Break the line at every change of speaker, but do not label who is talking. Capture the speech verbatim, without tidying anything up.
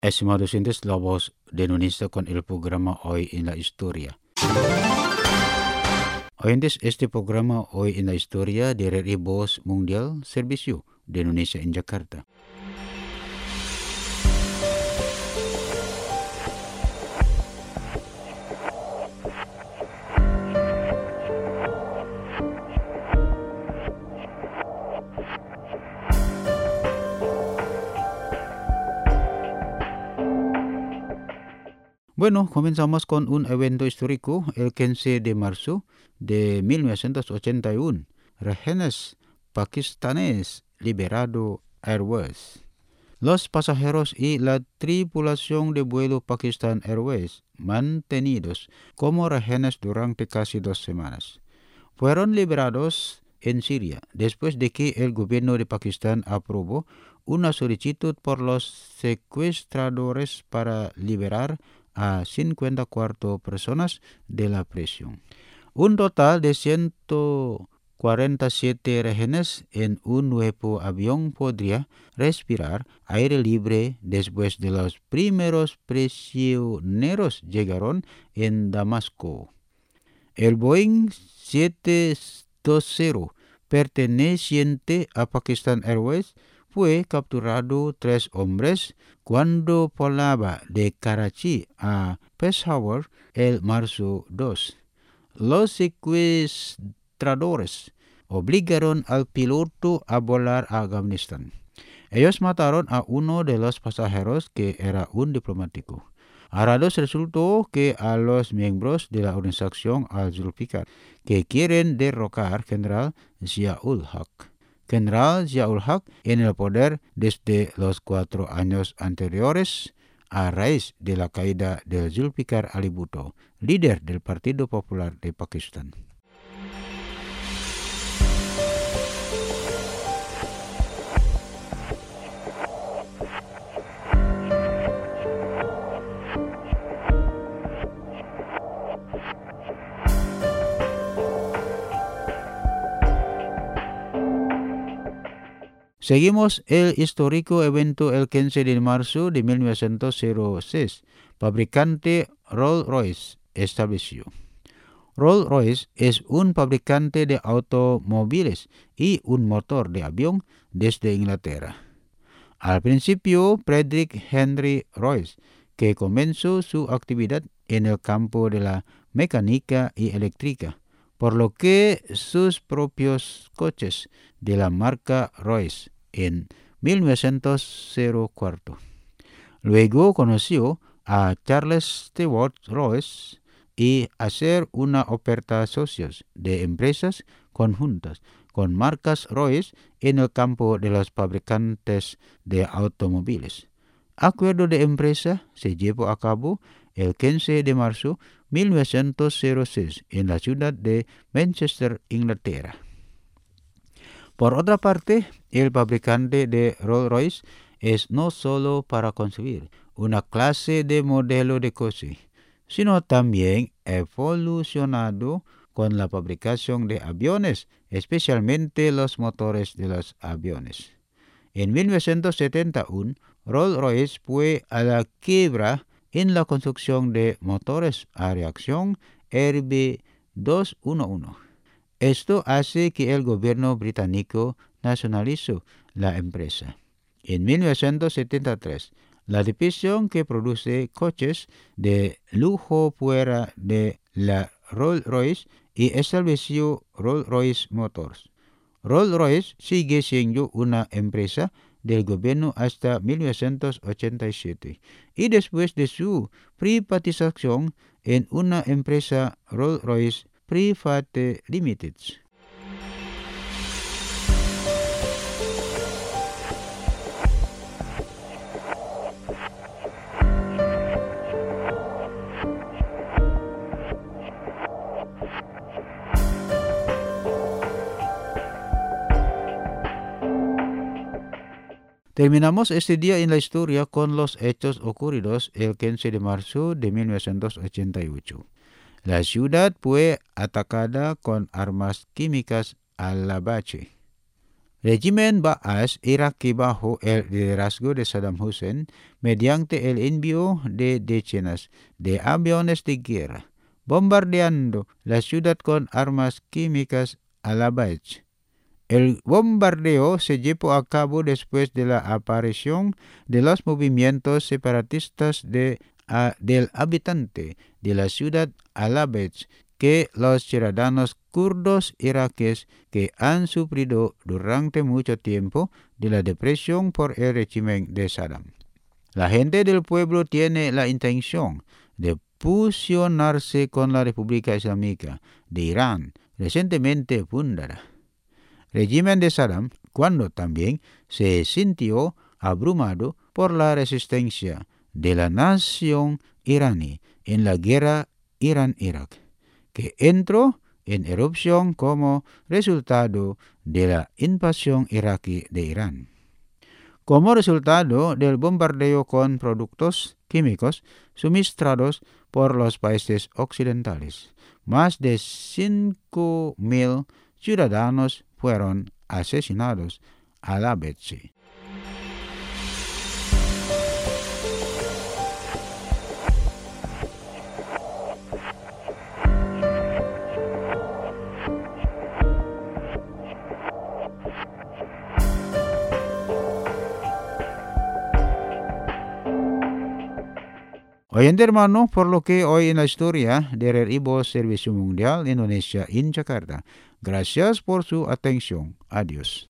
Estimados oyentes, la voz de Indonesia con el programa Hoy en la Historia. Oyentes, este programa Hoy en la Historia dari Voz Mundial Servicio de Indonesia en Jakarta. Bueno, comenzamos con un evento histórico el quince de marzo de mil novecientos ochenta y uno. Rehenes pakistanes liberado Airways. Los pasajeros y la tripulación de vuelo Pakistan Airways, mantenidos como rehenes durante casi dos semanas, fueron liberados en Siria después de que el gobierno de Pakistán aprobó una solicitud por los secuestradores para liberar a cincuenta y cuatro personas de la prisión. Un total de ciento cuarenta y siete rehenes en un nuevo avión podría respirar aire libre después de los primeros prisioneros llegaron en Damasco. El Boeing setecientos veinte perteneciente a Pakistan Airways fue capturado tres hombres cuando volaba de Karachi a Peshawar el marzo dos. Los secuestradores obligaron al piloto a volar a Afganistán. Ellos mataron a uno de los pasajeros que era un diplomático. A ratos resultó que a los miembros de la organización Al-Zulfikar que quieren derrocar General Ziaul Haq. General Ziaul Haq en el poder desde los cuatro años anteriores a raíz de la caída de Zulfikar Ali Bhutto, líder del Partido Popular de Pakistán. Seguimos el histórico evento el quince de marzo de mil novecientos seis. Fabricante Rolls-Royce estableció. Rolls-Royce es un fabricante de automóviles y un motor de avión desde Inglaterra. Al principio, Frederick Henry Royce, que comenzó su actividad en el campo de la mecánica y eléctrica, por lo que sus propios coches de la marca Royce en mil novecientos cuatro. Luego conoció a Charles Stewart Royce y hacer una oferta socios de empresas conjuntas con marcas Royce en el campo de los fabricantes de automóviles. Acuerdo de empresa se llevó a cabo el quince de marzo de mil novecientos seis en la ciudad de Manchester, Inglaterra. Por otra parte, el fabricante de Rolls-Royce es no solo para concebir una clase de modelo de coche, sino también evolucionado con la fabricación de aviones, especialmente los motores de los aviones. En mil novecientos setenta y uno, Rolls-Royce fue a la quiebra en la construcción de motores a reacción R B doscientos once. Esto hace que el gobierno británico nacionalizó la empresa. En mil novecientos setenta y tres, la división que produce coches de lujo fuera de la Rolls-Royce y estableció Rolls-Royce Motors. Rolls-Royce sigue siendo una empresa del gobierno hasta mil novecientos ochenta y siete y después de su privatización en una empresa Rolls-Royce Private Limited. Terminamos este día en la historia con los hechos ocurridos el quince de marzo de mil novecientos ochenta y ocho. La ciudad fue atacada con armas químicas a la bache. Régimen Baas iraquí bajo el liderazgo de Saddam Hussein, mediante el envío de decenas de aviones de guerra, bombardeando la ciudad con armas químicas Al-Abaich. El bombardeo se llevó a cabo después de la aparición de los movimientos separatistas de, a, del habitante de la ciudad Al-Abaich, que los ciudadanos kurdos iraquíes que han sufrido durante mucho tiempo de la depresión por el régimen de Saddam. La gente del pueblo tiene la intención de fusionarse con la República Islámica de Irán, recientemente fundada. Régimen de Saddam, cuando también se sintió abrumado por la resistencia de la nación iraní en la guerra Irán-Irak, que entró en erupción como resultado de la invasión iraquí de Irán. Como resultado del bombardeo con productos químicos suministrados por los países occidentales, más de cinco mil ciudadanos fueron asesinados a la vez. Oyente hermano, por lo que hoy en la historia del Ibo Servicio Mundial Indonesia en Jakarta. Gracias por su atención. Adiós.